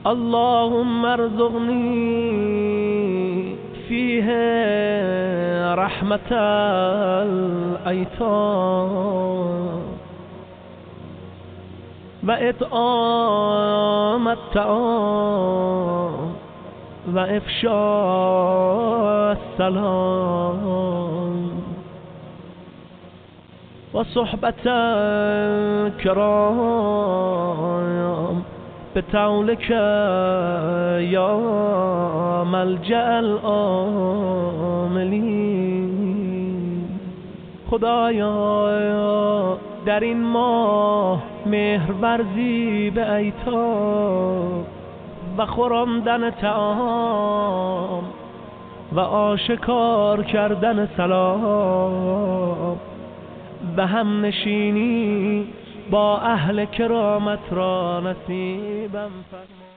اللهم ارزقني فيه رحمة الأيتام وإطعام الطعام وإفشاء السلام وصحبة الكرام بطولك يا ملجأ العاملين. خدایا در این ماه مهر ورزی به ایتام و خوراندن طعام و آشکار کردن سلام و هم نشینی با اهل کرامت را نصیبم فرما.